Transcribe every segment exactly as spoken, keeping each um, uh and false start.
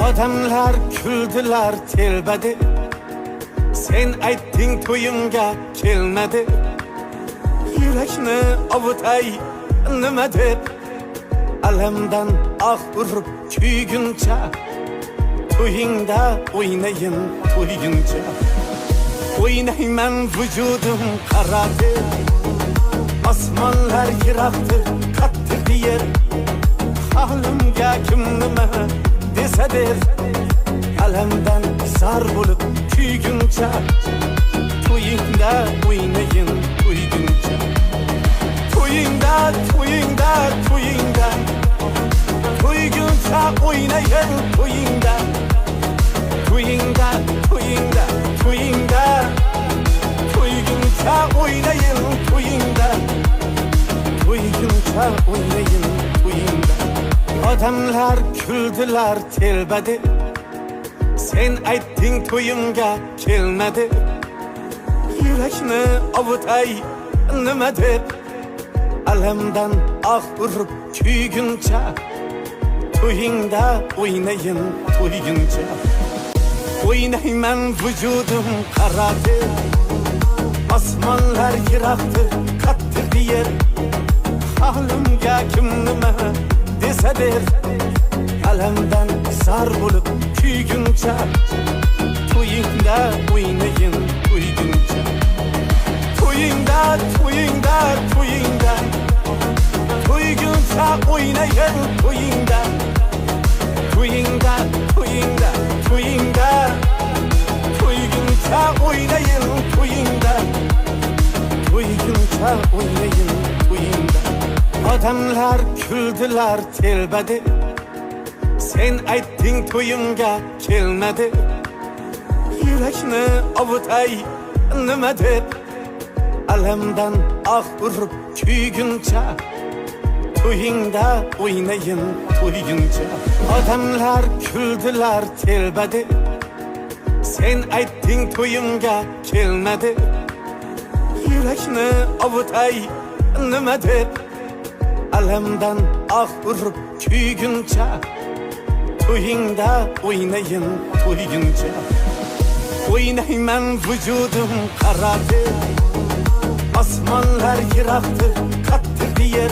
Odamlar kuldilar telbadi, sen aytding to'yimga kelmadi. Yurakni ovutay nima deb, alamdan ah urib kuyguncha, to'yingda o'ynayin to'yguncha. O'ynayman vujudim qaradi, osmonlar yiroqdir qattiq yer. Halimga kim nima desa der, alamdan zar bo'lib kuyguncha, to'yingda o'ynayin to'yguncha. To'yingda to'yingda to'yingda to'yguncha o'ynayin to'yingda. To'yingda to'yingda to'yingda to'yguncha o'ynayin to'yingda. To'yguncha o'ynayin to'yingda. Odamlar kuldilar telbadi, sen aytding to'yimga kelmadi. Yurakni ovutay nima deb, alamdan ah urib kuyguncha, to'yingda o'ynayin to'yguncha. O'ynayman vujudim qaradi, osmonlar yiroqdir qattiq yer. Halimga kim nima desa der, alamdan zar bo'lib kuyguncha, to'yingda o'ynayin to'yguncha. To'yingda to'yingda to'yingda to'yguncha o'ynayin to'yingda. To'yingda to'yingda to'yingda to'yguncha o'ynayin to'yingda. To'yguncha o'ynayin to'yingda. Odamlar kuldilar telbadi, sen aytding to'yimga kelmadi. Yurakni ovutay nima deb, alamdan ah urib kuyguncha, to'yingda o'ynayin to'yguncha. Odamlar kuldilar telbadi, sen aytding to'yimga kelmadi. Yurakni ovutay nima deb, alamdan ah urib kuyguncha, to'yingda o'ynayin to'yguncha. O'ynayman vujudim qaradi, osmonlar yiroqdir qattiq yer.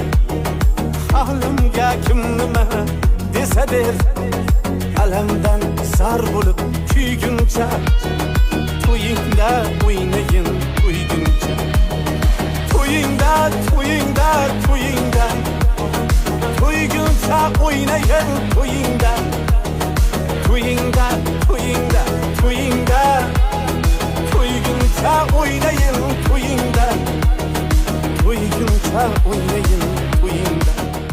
Halimga kim nima desa der, alamdan zar bo'lib kuyguncha, to'yingda o'ynayin to'yguncha. To'yingda to'yingda to'yingda to'yguncha o'ynayin to'yingda. To'yingda to'yingda to'yingda to'yguncha o'ynayin to'yingda. To'yguncha o'ynayin